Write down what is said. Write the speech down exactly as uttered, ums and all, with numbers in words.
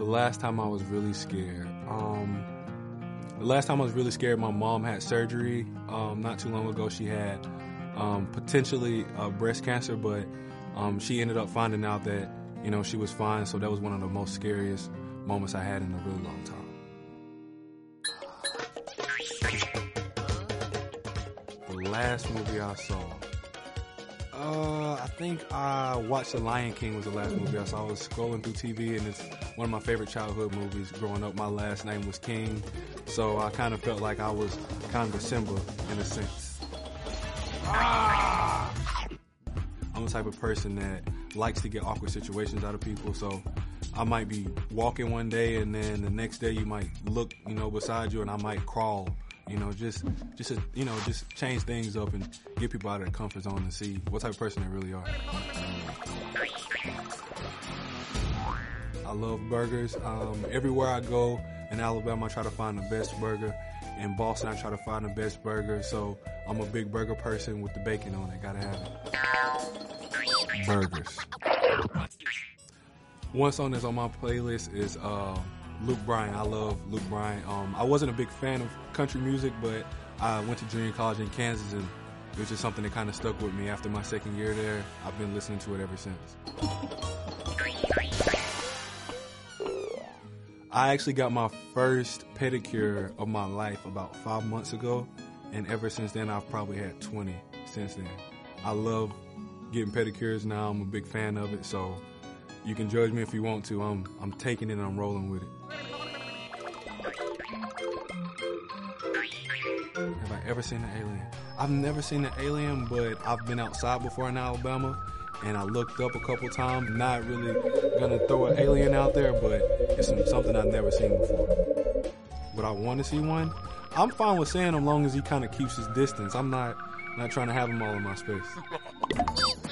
The last time I was really scared. Um, the last time I was really scared, my mom had surgery. Um, not too long ago, she had um, potentially uh, breast cancer, but um, she ended up finding out that, you know, she was fine. So that was one of the most scariest moments I had in a really long time. The last movie I saw. Uh, I think I watched The Lion King was the last movie I saw. I was scrolling through T V, and it's one of my favorite childhood movies. Growing up, my last name was King, so I kind of felt like I was kind of a Simba in a sense. Ah! I'm the type of person that likes to get awkward situations out of people, so I might be walking one day, and then the next day you might look, you know, beside you, and I might crawl. You know, just, just, a, you know, just change things up and get people out of their comfort zone and see what type of person they really are. I love burgers. Um, everywhere I go in Alabama, I try to find the best burger. In Boston, I try to find the best burger. So I'm a big burger person with the bacon on it. Gotta have it. Burgers. One song that's on my playlist is, uh, Luke Bryan. I love Luke Bryan. Um, I wasn't a big fan of country music, but I went to junior college in Kansas, and it was just something that kind of stuck with me. After my second year there, I've been listening to it ever since. I actually got my first pedicure of my life about five months ago, and ever since then, I've probably had twenty since then. I love getting pedicures now. I'm a big fan of it, so you can judge me if you want to. I'm I'm taking it and I'm rolling with it. Have I ever seen an alien? I've never seen an alien, but I've been outside before in Alabama, and I looked up a couple times. Not really gonna throw an alien out there, but it's something I've never seen before. But I want to see one. I'm fine with seeing him, long as he kind of keeps his distance. I'm not not trying to have him all in my space.